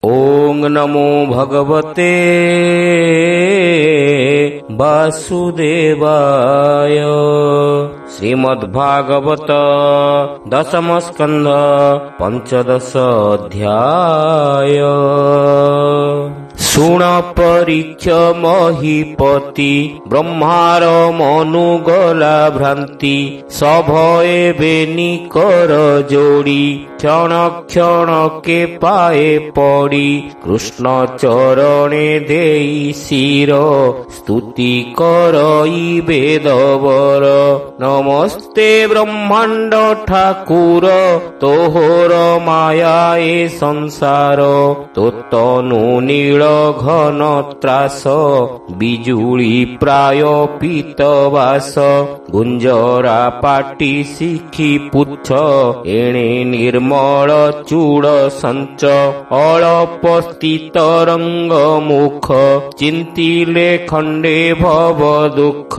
ओं नमो भगवते वासुदेवाय। श्रीमद्भागवत दशम स्कंध पंचदश अध्याय। शुण परीक्ष महीपति ब्रह्मार मनुगला भ्रांति सभये बेनी कर जोड़ी क्षण क्षण के पाए पड़ी कृष्ण चरणे देई शिर स्तुति करई वेदवर। नमस्ते ब्रह्मांड ठाकुर तोहर माया ए संसार तो तनु नील घन त्रास बिजुली प्राय पीतवास गुंजरा पाटी शिखी पुच्छ एणे निर्मल चूड़ संच अळप स्थित रंग मुख चिंतिले खंडे भव दुख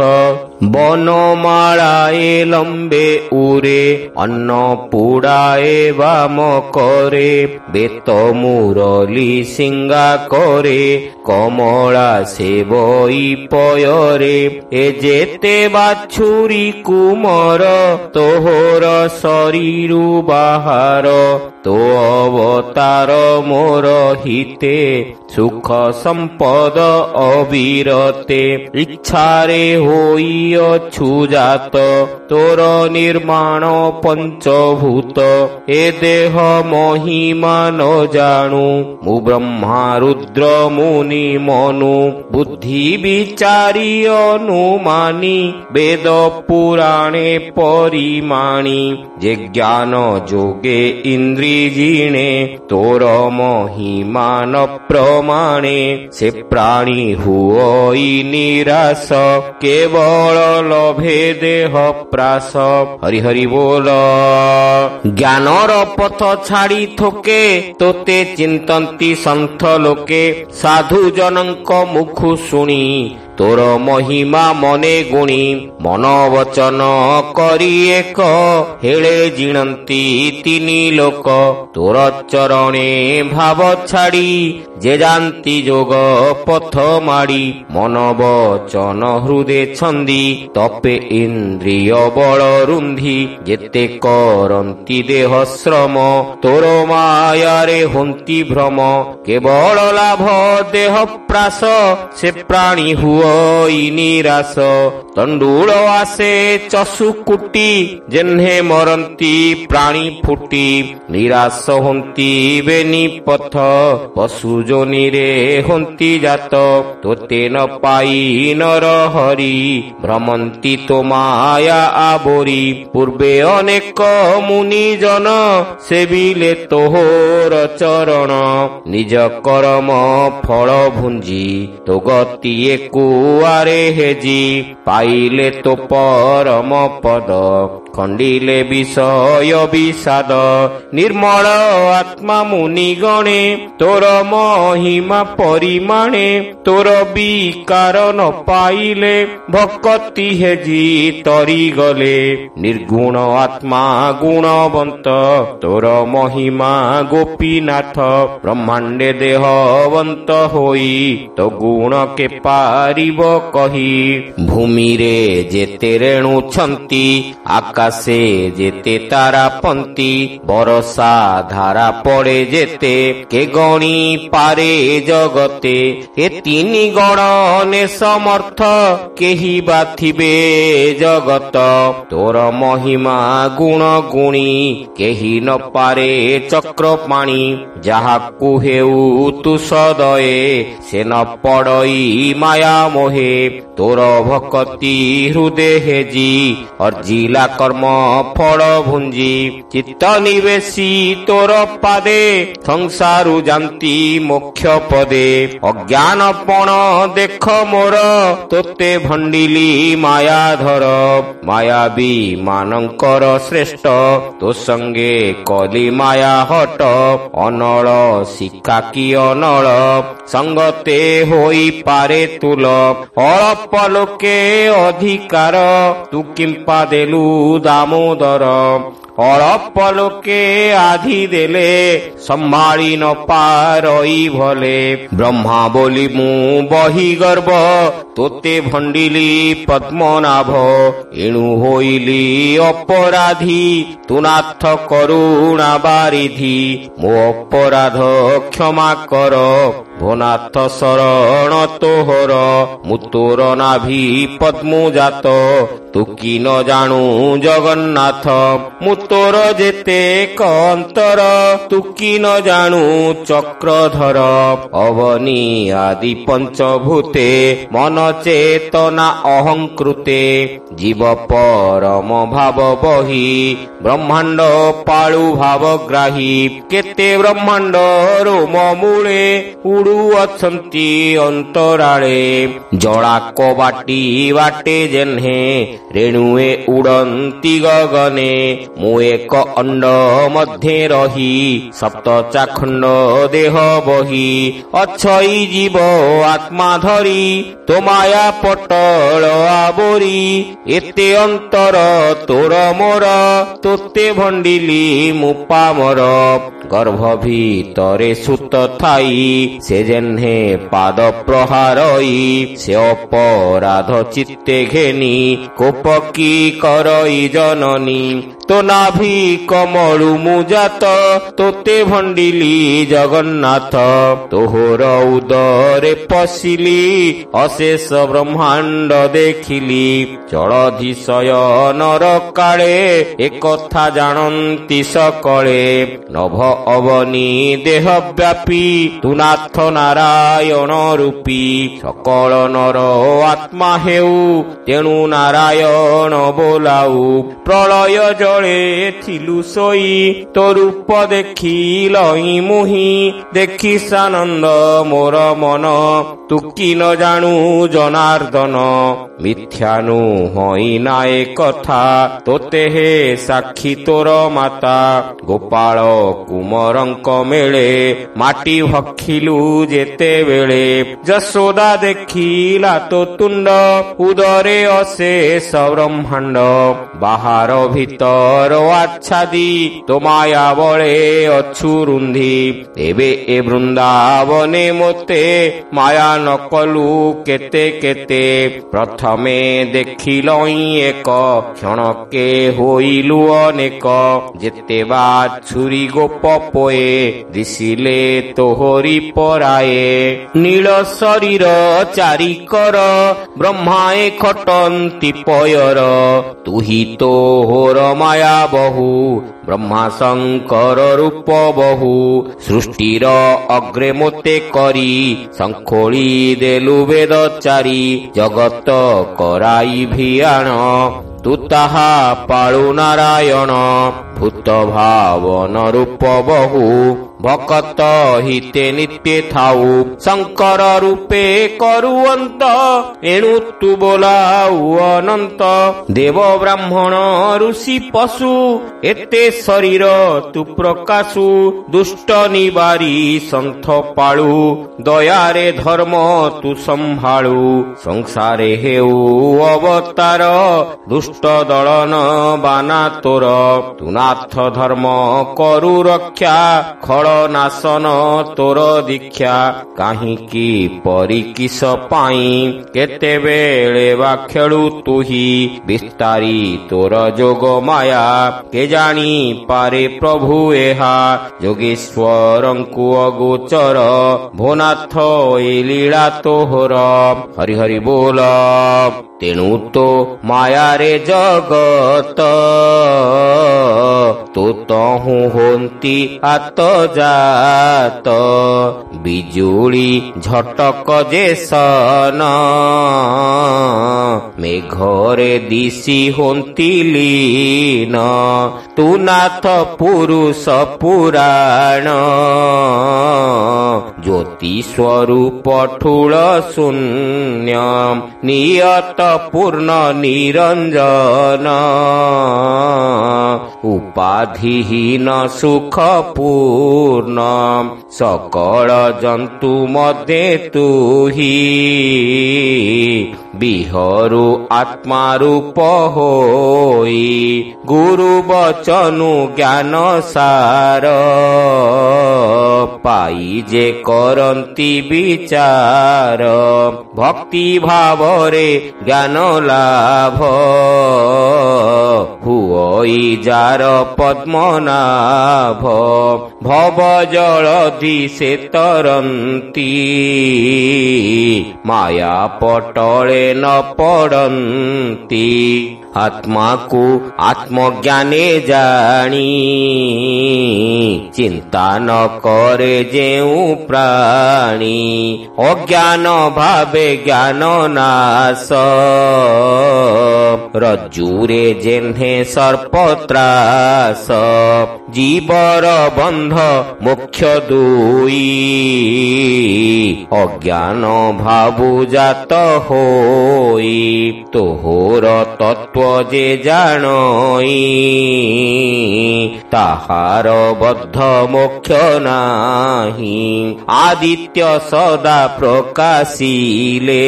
बनमालाए लंबे उरे अन्न पुड़ाए वाम करे बेत मुरली सिंगा करे कमला सेवई पयरे ए जेते बाछुरी कुमर तोहर शरीरु बाहार तो अवतार मोर हिते सुख संपद अविरते इच्छारे होई अछुजात तोर निर्माण पंचभूत ए देह महिमा न जाणु मु ब्रह्मा रुद्र मुनि मनु बुद्धि विचारी अनुमानी वेद पुराणे परिमाणी जे ज्ञान जोगे इंद्री जीणे तोर महिमा न प्रमाणे से प्राणी हुई निराश केवल लभे देह प्रास। हरि हरि बोल। ज्ञानर पथ छाड़ी थोके तोते चिंतन्ति संथ लोके साधु जनक मुखु शुणी तोर महिमा मने गुणी मन वचन करी एक हेले जिणंती तिनी लोक तोर चरणे भाव छाड़ी जे जानती जोग पथ माड़ी मन वचन हृदय छंदी तपे इंद्रिय बल रुंधी जेते करंती देह श्रम तोर मायारे होंती भ्रम केवल लाभ देह प्रास से प्राणी हुआ निराश तंडुल आसे चसु कुटी जेन्हे मरंती प्राणी फुटी निराश होंती बेनी पथ पशु जोनिरे होंती जात तोते न पाई नर हरि भ्रमंती तो माया आबोरी पूर्वे अनेक मुनि जन सेविले तोहर चरण निज कर्म फल भुंजी तो गति कुआरे हेजी पाइले तो परम पद खंडिले विषय विषाद निर्मल आत्मा मुनि गणे तोर महिमा परिमाणे तोर विकार न पाइले भक्ति हेजी तरी गले निर्गुण आत्मा गुणवंत तोर महिमा गोपीनाथ ब्रह्मांडे देहवंत होई तो गुण के पारिब कही भूमि रे जेते रेणु छंती आकाशे जेते तारा पंती बरसा धारा पड़े जेते के गणी पारे जगते ए तीनी गण ने समर्थ केही बाथिबे जगत तोर महिमा गुण गुणी केही न पारे चक्र पाणी जहा कुहेउ तु सदये से न पड़ई माया मोहे तोर भक्ति हृदय हेजी अर्जिला कर्म फल भुंजी चित्त निवेशी तोर पादे संसारु जानती मोक्ष पदे अज्ञान पण देख मोर तोते भंडिली माया धर मायावी मानंकर श्रेष्ठ तो संगे कली माया हट अनल शिक्षा की अनल संगते होई पारे तुल अल्प लोके अधिकार तू किंपा देलु दामोदर ଅଳପ ଲୋକେ ଆଧି ଦେଲେ ସମ୍ଭାଳି ନ ପାରଇ ଭଲେ। ବ୍ରହ୍ମା ବୋଲି ମୁଁ ବହି ଗର୍ବ ତୋତେ ଭଣ୍ଡିଲି ପଦ୍ମନାଭ। ଏଣୁ ହୋଇଲି ଅପରାଧୀ ତୁ ନାଥ କରୁଣା ବାରିଧି। ମୋ ଅପରାଧ କ୍ଷମା କର ଭୋନାଥ ଶରଣ ତୋହର। ମୁଁ ତୋର ନାଭି ପଦ୍ମୁ ଜାତ ତୁ କି ନ ଜାଣୁ ଜଗନ୍ନାଥ। ମୁଁ ତୋର ଯେତେ ଅନ୍ତର ତୁ କି ନ ଜାଣୁ ଚକ୍ରଧର। ଅବନୀ ଆଦି ପଞ୍ଚଭୂତେ ମନ ଚେତନା ଅହଂକୃତେ। ଜୀବ ପରମ ଭାବ ବହି ବ୍ରହ୍ମାଣ୍ଡ ପାଳୁ ଭାବଗ୍ରାହୀ। କେତେ ବ୍ରହ୍ମାଣ୍ଡ ରୋମ ମୂଳେ ଉଡୁ ଅଛନ୍ତି ଅନ୍ତରାଳେ। ଜଳା କବାଟି ବାଟେ ଯେହ୍ନେ ରେଣୁଏ ଉଡନ୍ତି ଗଗନେ। ମୁଁ ଏକ ଅଣ୍ଡ ମଧ୍ୟରେ ରହି ସପ୍ତ ଚାଖଣ୍ଡ ଦେହ ବହି। ଅଛଇ ଜୀବ ଆତ୍ମା ଧରି ତୋ ମାୟା ପଟଳ ଆବୋରି। ଏତେ ଅନ୍ତର ତୋର ମୋର ତୋତେ ଭଣ୍ଡିଲି ମୁଁ ପାମର। ଗର୍ଭ ଭିତରେ ସୁତ ଥାଇ ସେ ଯେହ୍ନେ ପାଦ ପ୍ରହାରଇ। ସେ ଅପରାଧ ଚିତ୍ତେ ଘେନି କୋପ କି କରଇ ଜନନୀ। ତୋ ନାଭି କମଳୁ ମୁଁ ଜାତ ତୋତେ ଭଣ୍ଡିଲି ଜଗନ୍ନାଥ। ତୋହର ଉଦରେ ପଶିଲି ଅଶେଷ ବ୍ରହ୍ମାଣ୍ଡ ଦେଖିଲି। ଜଳଧିଶୟନର କାଳେ ଏକଥା ଜାଣନ୍ତି ସକଳେ। ନଭ ଅବନୀ ଦେହ ବ୍ୟାପୀ ତୁ ନାଥ ନାରାୟଣ ରୂପୀ। ସକଳ ନର ଆତ୍ମା ହେଉ ତେଣୁ ନାରାୟଣ ବୋଲାଉ। ପ୍ରଳୟ ଜଳେ ଥିଲୁ ଶୋଇ ତୋ ରୂପ ଦେଖିଲଇଁ ମୁହିଁ। ଦେଖି ସାନନ୍ଦ ମୋର ମନ ତୁ କି ନ ଜାଣୁ ଜନାର୍ଦ୍ଦନ। ମିଥ୍ୟା ନୁହଁ ନାଏ କଥା ତୋତେ ହେ ସାକ୍ଷୀ ତୋର ମାତା। ଗୋପାଳ କୁମରଙ୍କ ମେଳେ ମାଟି ଭକ୍ଷିଲୁ ଯେତେବେଳେ। ଯଶୋଦା ଦେଖିଲା ତୋ ତୁଣ୍ଡ ଉଦରେ ଅଶେଷ ବ୍ରହ୍ମାଣ୍ଡ। ବାହାର ଭିତର ଆଚ୍ଛାଦି ତୋ ମାୟା ବଳେ ଅଛୁ ରୁନ୍ଧି। ଏବେ ଏ ବୃନ୍ଦାବନେ ମୋତେ ମାୟା ନ କଲୁ କେତେ କେତେ। ପ୍ରଥମେ ଦେଖିଲଇଁ ଏକ କ୍ଷଣକେ ହୋଇଲୁ ଅନେକ। ଯେତେ ବାଛୁରୀ ଗୋପ ପୋଏ ଦିଶିଲେ ତୋହରି ପରାଏ। ନୀଳ ଶରୀର ଚାରିକର ବ୍ରହ୍ମାଏ ଖଟନ୍ତି ପୟର। ତୁହି ତୋହର ମାୟା ବହୁ ବ୍ରହ୍ମା ଶଙ୍କର ରୂପ ବହୁ। ସୃଷ୍ଟିର ଅଗ୍ରେ ମୋତେ କରି ଶଙ୍ଖୋଳି ଦେଲୁ ବେଦ ଚାରି। ଜଗତ କରାଇ ଭିଆଣ ତୁ ତାହା ପାଳୁ ନାରାୟଣ। ଭୂତ ଭାବନ ରୂପ ବହୁ ଭକତ ହିତେ ନିତ୍ୟ ଥାଉ। ଶଙ୍କର ରୂପେ କରୁଅନ୍ତ ଏଣୁ ତୁ ବୋଲାଉ ଅନନ୍ତ। ଦେବ ବ୍ରାହ୍ମଣ ଋଷି ପଶୁ ଏତେ ଶରୀର ତୁ ପ୍ରକାଶୁ। ଦୁଷ୍ଟ ନିବାରି ସନ୍ଥ ପାଳୁ ଦୟାରେ ଧର୍ମ ତୁ ସମ୍ଭାଳୁ। ସଂସାରେ ହେଉ ଅବତାର ଦୁଷ୍ଟ ଦଳନ ବାନା ତୋର। ତୁ ନାଥ ଧର୍ମ କରୁ ରକ୍ଷା ଖଳ ନାଶନ ତୋର ଦୀକ୍ଷା। କାହିଁକି ପରିକିସ ପାଇଁ କେତେବେଳେ ବା ଖେଳୁ ତୁହି। ବିସ୍ତାରୀ ତୋର ଯୋଗ ମାୟା କେ ଜାଣି ପାରେ ପ୍ରଭୁ ଏହା। ଯୋଗେଶ୍ୱରଙ୍କୁ ଅଗୋଚର ଭୋନାଥ ଏ ଲୀଳା ତୋହର। ହରି ହରି ବୋଲ ତେଣୁ ତୋ ମାୟାରେ ଜଗତ ତୁ ତହୁଁ ହୋନ୍ତି ଆତ ଜାତ। ବିଜୁଳି ଝଟକ ଯେ ସନ ମେଘରେ ଦିଶି ହୋନ୍ତି ଲୀନ। ତୁ ନାଥ ପୁରୁଷ ପୁରାଣ ଜ୍ୟୋତି ଜ୍ୟୋତି ସ୍ୱରୂପ ଠୁଳ ଶୂନ୍ୟ ନିୟତ ପୂର୍ଣ୍ଣ ନିରଞ୍ଜନ ଉପାଧିହୀନ ସୁଖ ପୂର୍ଣ୍ଣ ସକଳ ଜନ୍ତୁ ମଧ୍ୟେ ତୁହି ବିହରୁ ଆତ୍ମା ରୂପ ହୋଇ ଗୁରୁ ବଚନୁ ଜ୍ଞାନ ସାର ପାଇ ଯେ କରନ୍ତି ବିଚାର ଭକ୍ତି ଭାବରେ ଜ୍ଞାନ ଲାଭ ହୁଅଇ ଯାର ପଦ୍ମନାଭ ଭବ ଜଳଧି ସେ ତରନ୍ତି ମାୟା ପଟଳେ ନ ପଡ଼ନ୍ତି ଆତ୍ମାକୁ ଆତ୍ମଜ୍ଞାନେ ଜାଣି ଚିନ୍ତା ନ କରେ ଯେଉଁ ପ୍ରାଣୀ ଅଜ୍ଞାନ ଭାବେ ଜ୍ଞାନ ନାଶ ରଜ୍ଜୁରେ ଯେହ୍ନେ ସର୍ପତ୍ରାସ ଜୀବର ବନ୍ଧ ମୋକ୍ଷ ଦୁଇ ଅଜ୍ଞାନ ଭାବୁ ଜାତ ହୋଇ ତୋହର ତତ୍ତ୍ୱ ଯେ ଜାଣଇ ତାହାର ବଦ୍ଧ ମୋକ୍ଷ ନାହିଁ ଆଦିତ୍ୟ ସଦା ପ୍ରକାଶିଲେ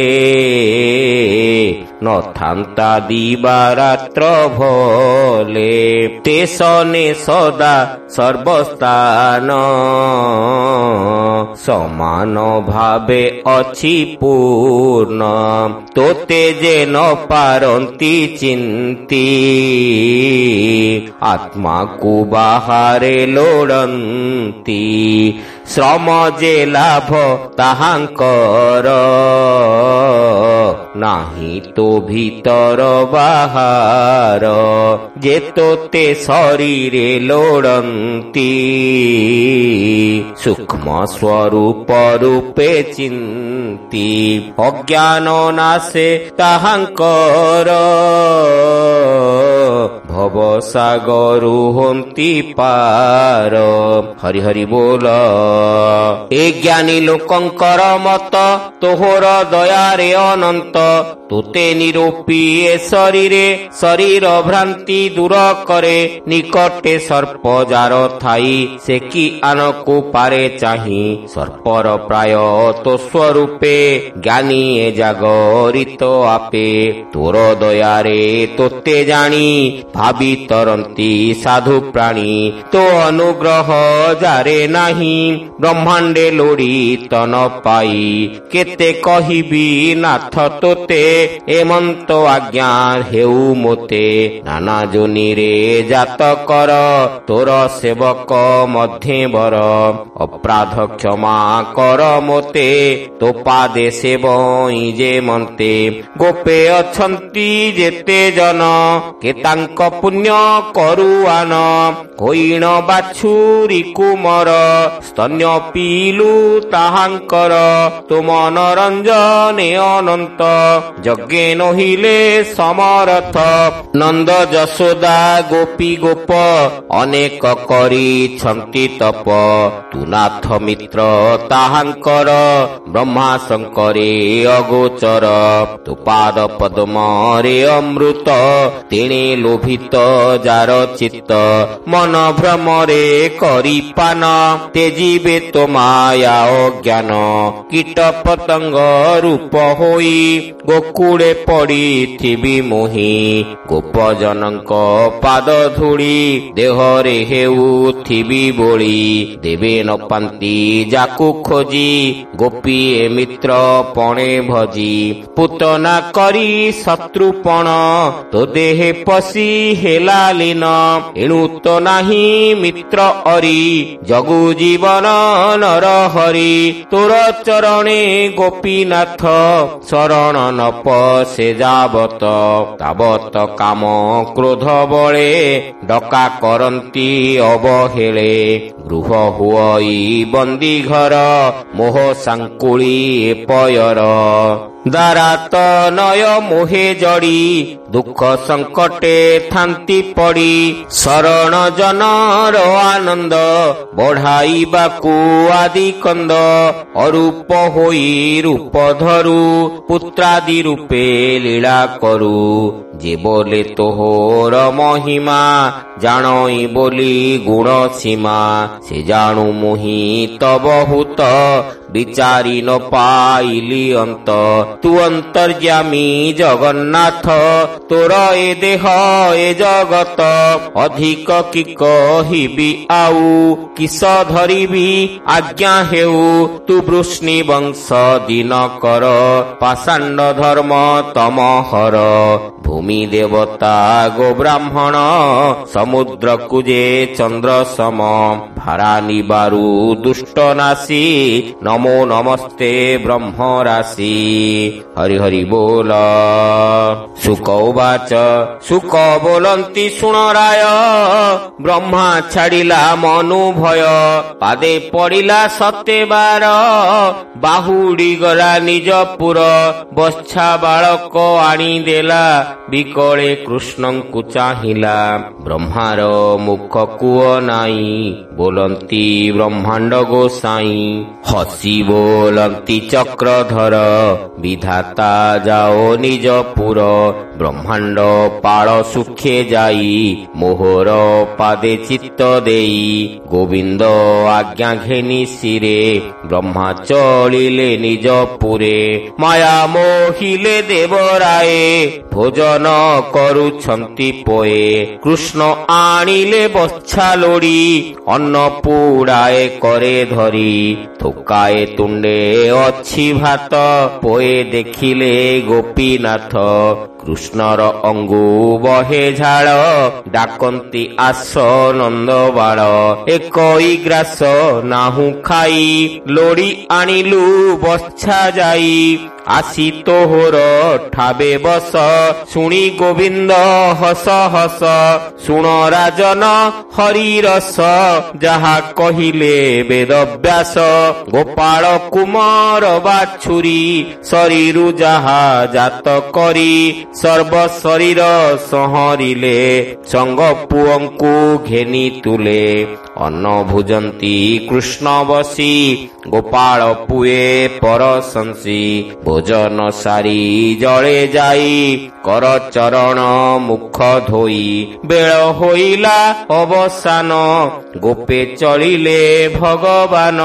ନଥାନ୍ତା ଦିବାରାତ୍ର ଭଲେ ତେସନେ ସଦା ସର୍ବସ୍ଥାନ ସମାନ ଭାବେ ଅଛି ପୂର୍ଣ୍ଣ ତୋତେ ଯେ ନ ପାରନ୍ତି ଚିନ୍ତି ଆତ୍ମାକୁ ବାହାରେ ଲୋଡ଼ନ୍ତି ଶ୍ରମ ଯେ ଲାଭ ତାହାଙ୍କର ନାହିଁ ତୋ ଭିତର ବାହାର ଯେ ତୋତେ ଶରୀରେ ଲୋଡ଼ନ୍ତି ସୂକ୍ଷ୍ମ ସ୍ୱରୂପ ରୂପେ ଚିନ୍ତି ଅଜ୍ଞାନ ନାଶେ ତାହାଙ୍କର ଭବସାଗରୁ ହୁଅନ୍ତି ପାର। ହରି ହରି ବୋଲ। ଏ ଜ୍ଞାନୀ ଲୋକଙ୍କର ମତ ତୋହର ଦୟାରେ ଅନନ୍ତ ତୋତେ ନିରୂପୀ ଏ ଶରୀରେ ଶରୀର ଭ୍ରାନ୍ତି ଦୂର କରେ ନିକଟେ ସର୍ପ ଯାର ଥାଇ ସେ କି ଆନକୁ ପାରେ ଚାହିଁ ସର୍ପର ପ୍ରାୟ ତୋ ସ୍ୱରୂପେ ଜ୍ଞାନୀ ଏ ଜାଗରିତ ଆପେ ତୋର ଦୟାରେ ତୋତେ ଜାଣି ଭାବି ତରନ୍ତି ସାଧୁ ପ୍ରାଣୀ ତୋ ଅନୁଗ୍ରହ ଯାରେ ନାହିଁ ବ୍ରହ୍ମାଣ୍ଡେ ଲୋଡ଼ି ତନ ପାଇ କେତେ କହିବି ନାଥ ତୋତେ ଏମନ୍ତ ଆଜ୍ଞା ହେଉ ମୋତେ ନାନା ଯୋନିରେ ଜାତ କର ତୋର ସେବକ ମଧ୍ୟେ ବର ଅପରାଧ କ୍ଷମା କର ମୋତେ ତୋ ପାଦେ ସେବଇ ଯେ ମନ୍ତେ ଗୋପେ ଅଛନ୍ତି ଯେତେ ଜନ କେ ତାଙ୍କ ପୁଣ୍ୟ କରୁଆନ ହୋଇଣ ବାଛୁରୀ କୁମର ସ୍ତନ୍ୟ ପିଲୁ ତାହାଙ୍କର ତୁମ ନରଞ୍ଜନେ ଅନନ୍ତ ଯଜ୍ଞେ ନହିଲେ ସମରଥ ନନ୍ଦ ଯଶୋଦା ଗୋପୀ ଗୋପ ଅନେକ କରିଛନ୍ତି ତପ ତୁ ନାଥ ମିତ୍ର ତାହାଙ୍କର ବ୍ରହ୍ମା ଶଙ୍କରେ ଅଗୋଚର ତୁ ପାଦ ପଦ୍ମରେ ଅମୃତ ତେଣେ ଲୋଭିତ ଯାର ଚିତ୍ତ ମନ ଭ୍ରମରେ କରିପାନ ତେଜିବେ ତୋ ମାୟା ଅଜ୍ଞାନ କୀଟ ପତଙ୍ଗ ରୂପ ହୋଇ ଗୋକୁଳେ ପଡ଼ିଥିବି ମୋହି ଗୋପଜନଙ୍କ ପାଦ ଧୂଳି ଦେହରେ ହେଉଥିବି ବୋଳି ଦେବେ ନ ପାନ୍ତି ଯାକୁ ଖୋଜି ଗୋପୀଏ ମିତ୍ର ପଣେ ଭଜି ପୁତନା କରି ଶତ୍ରୁପଣ ତୋ ଦେହେ ପଶି ହେଲା ଲୀନ ଏଣୁ ତ ନାହିଁ ମିତ୍ର ଅରି ଜଗୁ ଜୀବନ ନର ହରି ତୋର ଚରଣେ ଗୋପୀନାଥ ଶରଣ ନ ପଶେ ଯାବତ ତାବତ କାମ କ୍ରୋଧ ବଳେ ଡକା କରନ୍ତି ଅବହେଳେ ଗୃହ ହୁଅଇ ବନ୍ଦୀ ଘର ମୋହ ସାଙ୍କୁଳି ପୟର ଦାରାତ ନୟ ମୋହେ ଜଡ଼ି ଦୁଃଖ ସଙ୍କଟେ ଥାନ୍ତି ପଡ଼ି ଶରଣ ଜନର ଆନନ୍ଦ ବଢ଼ାଇବାକୁ ଆଦି କନ୍ଦ ଅରୂପ ହୋଇ ରୂପ ଧରୁ ପୁତ୍ରାଦି ରୂପେ ଲୀଳା କରୁ ଯେ ବୋଲେ ତୋହର ମହିମା ଜାଣଇ ବୋଲି ଗୁଣ ସୀମା ସେ ଜାଣୁ ମୁହିଁ ତ ବହୁତ ବିଚାରି ନ ପାଇଲି ଅନ୍ତ ତୁ ଅନ୍ତର୍ଯ୍ୟାମୀ ଜଗନ୍ନାଥ ତୋର ଏ ଦେହ ଏ ଜଗତ ଅଧିକ କି କହିବି ଆଉ କିସ ଧରିବି ଆଜ୍ଞା ହେଉ ତୁ ବୃଷ୍ଣି ବଂଶ ଦିନ କର ପାଷାଣ୍ଡ ଧର୍ମ ତମ ହର ଭୂମି ଦେବତା ଗୋ ବ୍ରାହ୍ମଣ ସମୁଦ୍ରକୁ ଯେ ଚନ୍ଦ୍ର ସମ ଭାରା ନିବାରୁ ଦୁଷ୍ଟ ନାଶୀ ନମୋ ନମସ୍ତେ ବ୍ରହ୍ମ ରାଶି ହରି ହରି ବୋଲ ଶୁକ ଉବାଚ ଶୁକ ବୋଲନ୍ତି ଶୁଣ ରାୟ ବ୍ରହ୍ମା ଛାଡ଼ିଲା ମନୁ ଭୟ ପାଦେ ପଡ଼ିଲା ସତେ ବାର ବାହୁଡ଼ି ଗଲା ନିଜ ପୁର ବତ୍ସା ବାଳକ ଆଣିଦେଲା ବିକଳେ କୃଷ୍ଣଙ୍କୁ ଚାହିଁଲା ବ୍ରହ୍ମାର ମୁଖ କୁଅ ନାଇଁ ବୋଲନ୍ତି ବ୍ରହ୍ମାଣ୍ଡ ଗୋସାଇଁ ହସି ବୋଲନ୍ତି ଚକ୍ରଧର ବିଧାତା ଯାଓ ନିଜ ପୁର ବ୍ରହ୍ମାଣ୍ଡ ପାଳ ସୁଖେ ଯାଇ ମୋହର ପାଦେ ଚିତ୍ତ ଦେଇ ଗୋବିନ୍ଦ ଆଜ୍ଞା ଘେନି ଶିରେ ବ୍ରହ୍ମା ଚଳିଲେ ନିଜ ପୁରେ ମାୟା ମୋହିଲେ ଦେବରାଏ ଭୋଜନ କରୁଛନ୍ତି ପୋଏ କୃଷ୍ଣ ଆଣିଲେ ବତ୍ସା ଲୋଡ଼ି ଅନ୍ନ ପୁଡ଼ାଏ କରେ ଧରି ଥୋକାଏ ତୁଣ୍ଡେ ଅଛି ଭାତ ପୋଏ ଦେଖିଲେ ଗୋପୀନାଥ କୃଷ୍ଣର ଅଙ୍ଗୁ ବହେ ଝାଳ ଡାକନ୍ତି ଆସ ନନ୍ଦ ବାଳ ଏକଇ ଗ୍ରାସ ନାହୁ ଖାଇ ଲୋଡ଼ି ଆଣିଲୁ ବତ୍ସା ଯାଇ ଆସି ତୋହର ଠାବେ ବସ ଶୁଣି ଗୋବିନ୍ଦ ହସ ହସ ଶୁଣ ରାଜନ ହରିରସ ଯାହା କହିଲେ ବେଦବ୍ୟାସ ଗୋପାଳ କୁମାର ବାଛୁରୀ ଶରୀରୁ ଯାହା ଜାତ କରି ସର୍ବ ଶରୀର ସଂହରିଲେ ସଙ୍ଗ ପୁଅଙ୍କୁ ଘେନି ତୁଲେ ଅନ୍ନ ଭୁଜନ୍ତି କୃଷ୍ଣ ବସି ଗୋପାଳ ପୁଏ ପରଶଂସୀ ଭୋଜନ ସାରି ଜଳେ ଯାଇ କର ଚରଣ ମୁଖ ଧୋଇ ବେଳ ହୋଇଲା ଅବସାନ ଗୋପେ ଚଳିଲେ ଭଗବାନ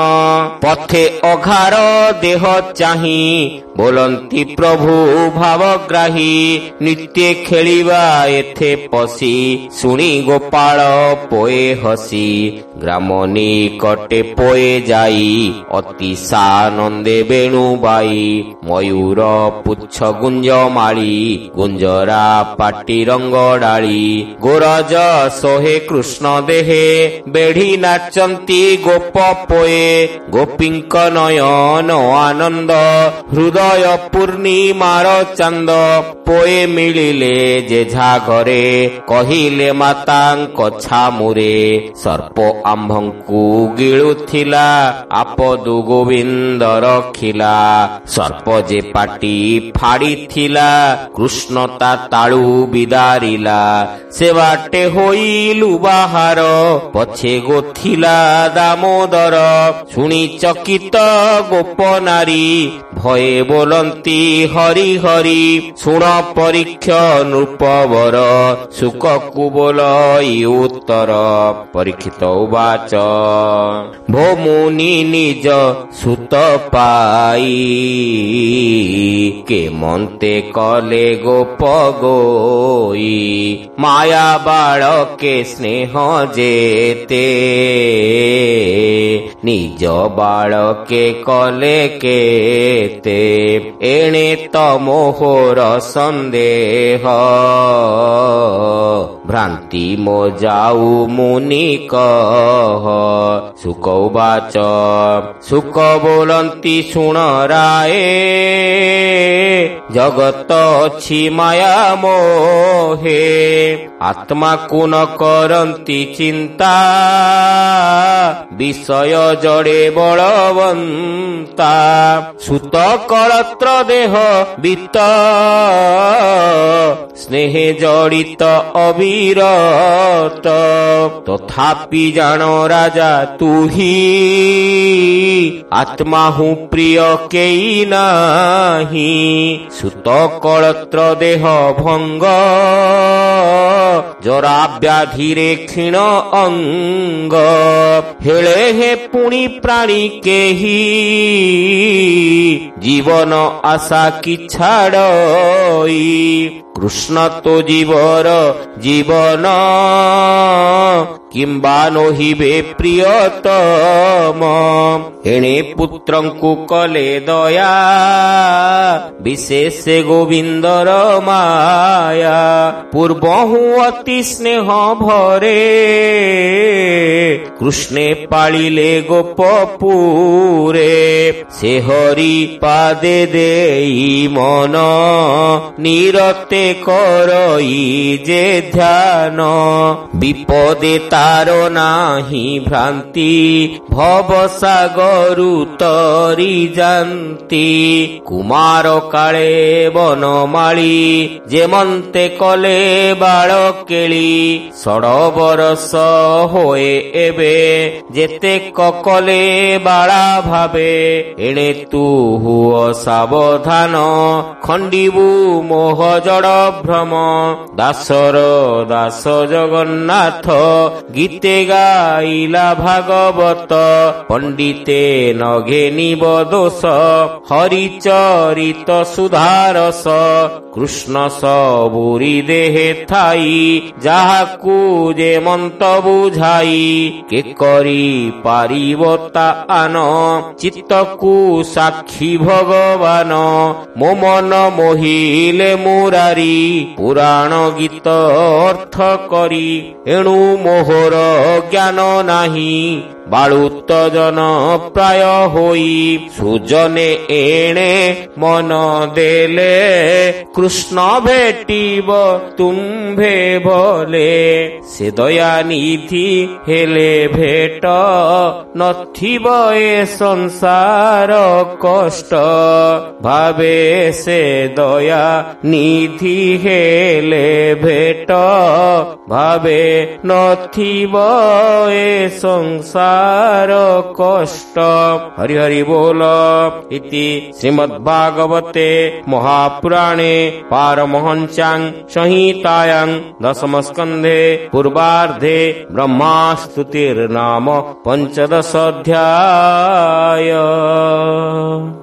ପଥେ ଅଘାର ଦେହ ଚାହିଁ ବୋଲନ୍ତି ପ୍ରଭୁ ଭାବଗ୍ରାହୀ ନିତ୍ୟ ଖେଳିବା ଏଥେ ପଶି ଶୁଣି ଗୋପାଳ ପୋଏ ହସି ଗ୍ରାମ ନିକଟେ ପୋଏ ଯାଇ ଅତି ସାନନ୍ଦେ ବେଣୁ ବାଇ ମୟୂର ପୁଚ୍ଛ ଗୁଞ୍ଜ ମାଳି ଗୁଞ୍ଜରା ପାଟି ରଙ୍ଗ ଡାଳି ଗୋରଜ ସୋହେ କୃଷ୍ଣ ଦେହେ ବେଢି ନାଚନ୍ତି ଗୋପ ପୋଏ ଗୋପୀଙ୍କ ନୟନ ଆନନ୍ଦ ହୃଦୟ ପୂର୍ଣ୍ଣିମାର ଚାନ୍ଦ ପୋଏ ମିଳିଲେ ଯେଝା ଘରେ କହିଲେ ମାତାଙ୍କ ଛାମୁରେ ସର୍ପ ଆମ୍ଭଙ୍କୁ ଗିଳୁଥିଲା ଆପଦୁ ଗୋବିନ୍ଦ ରଖିଲା ସର୍ପ ଯେ ପାଟି ଫାଡ଼ିଥିଲା କୃଷ୍ଣ ତା ତାଳୁ ବିଦାରିଲା ସେ ବାଟେ ହୋଇଲୁ ବାହାର ପଛେ ଗୋଥିଲା ଦାମୋଦର ଶୁଣି ଚକିତ ଗୋପ ନାରୀ ଭୟେ ବୋଲନ୍ତି ହରି ହରି ଶୁଣ ପରୀକ୍ଷ ନୃପବର ଶୁକକୁ ବୋଲଇ ଉତ୍ତର ପରୀକ୍ଷିତ ଉବାଚ ଭୋ ମୁନି ନିଜ ସୁତ ପାଇ କେ ମନ୍ତେ କଲେ ଗୋପ ଗୋଇ ମାୟା ବାଳକେ ସ୍ନେହ ଯେତେ ନିଜ ବାଳକେ କଲେ କେତେ ଏଣେ ତ ମୋହର ସନ୍ଦେହ ଭ୍ରାନ୍ତି ମୋ ଯାଉ ମୁନି କହ ଶୁକ ଉବାଚ ଶୁକ ବୋଲନ୍ତି ଶୁଣ ରାଏ ଜଗତ ଅଛି ମାୟା ମୋହେ ଆତ୍ମାକୁ ନ କରନ୍ତି ଚିନ୍ତା ବିଷୟ ଜଡ଼େ ବଳବନ୍ତା ସୁତ କଳତ୍ର ଦେହ ବିତ ସ୍ନେହେ ଜଡ଼ିତ ଅବିରତ ତଥାପି ଜାଣ ରାଜା ତୁହି ଆତ୍ମା ହୁ ପ୍ରିୟ କେଇ ନାହିଁ ସୁତ କଳତ୍ର ଦେହ ଭଙ୍ଗ ଜରା ବ୍ୟାଧିରେ କ୍ଷୀଣ ଅଙ୍ଗ ହେଳେ ହେ ପୁଣି ପ୍ରାଣୀ କେହି ଜୀବନ ଆଶା କି ଛାଡ଼ଇ କୃଷ୍ଣ ତୋ ଜୀବର ଜୀବନ କିମ୍ବା ନୋହିବେ ପ୍ରିୟତମ ଏଣେ ପୁତ୍ରଙ୍କୁ କଲେ ଦୟା ବିଶେଷ ଗୋବିନ୍ଦର ମାୟା ପୂର୍ବହୁ ଅତି ସ୍ନେହ ଭରେ କୃଷ୍ଣେ ପାଳିଲେ ଗୋପପୁରେ ସେ ହରି ପାଦେ ଦେଇ ମନ ନିରତେ କରଇ ଯେ ଧ୍ୟାନ ବିପଦେ ତାର ନାହିଁ ଭ୍ରାନ୍ତି ଭବସାଗରୁ ତରି ଯାନ୍ତି କୁମାର କାଳେ ବନମାଳି ଯେମନ୍ତେ କଲେ ବାଳ କେଳି 16 ବରଷ ହୋଏ ଏବେ ଯେତେ କଲେ ବାଳା ଭାବେ ଏଣେ ତୁ ହୁଅ ସାବଧାନ ଖଣ୍ଡିବୁ ମୋହ ଜଡ଼ ଭ୍ରମ ଦାସର ଦାସ ଜଗନ୍ନାଥ ଗୀତେ ଗାଇଲା ଭାଗବତ ପଣ୍ଡିତେ ନଘେନିବ ଦୋଷ ହରିଚରିତ ସୁଧାରସ କୃଷ୍ଣ ସବୁରି ଦେହେ ଥାଇ ଯାହାକୁ ଯେ ମନ୍ତ ବୁଝାଇ କେ କରି ପାରିବ ତା ଆନ ଚିତ୍ତକୁ ସାକ୍ଷୀ ଭଗବାନ ମୋ ମନ ମୋହିଲେ ମୁରାରି ପୁରାଣ ଗୀତ ଅର୍ଥ କରି ଏଣୁ ମୋହର ଜ୍ଞାନ ନାହିଁ ବାଳୁତ ଜନ ପ୍ରାୟ ହୋଇ ସୁଜନେ ଏଣେ ମନ ଦେଲେ କୃଷ୍ଣ ଭେଟିବ ତୁମ୍ଭେ ଭଲେ ସେ ଦୟାନିଧି ହେଲେ ଭେଟ ନଥିବ ଏ ସଂସାର କଷ୍ଟ ଭାବେ ସେ ଦୟା ନିଧି ହେଲେ ଭେଟ ଭାବେ ନଥିବ ଏ ସଂସାର କଷ୍ଟ ହରି ହରି ବୋଲ ଇତି ଶ୍ରୀମଦ୍ଭାଗବତେ ମହାପୁରାଣେ ପାରମହଂସ୍ୟାଂ ସଂହିତାୟାଂ ଦଶମ ସ୍କନ୍ଧେ ପୂର୍ବାର୍ଧେ ବ୍ରହ୍ମାସ୍ତୁତିର୍ନାମ 15 ଅଧ୍ୟାୟ।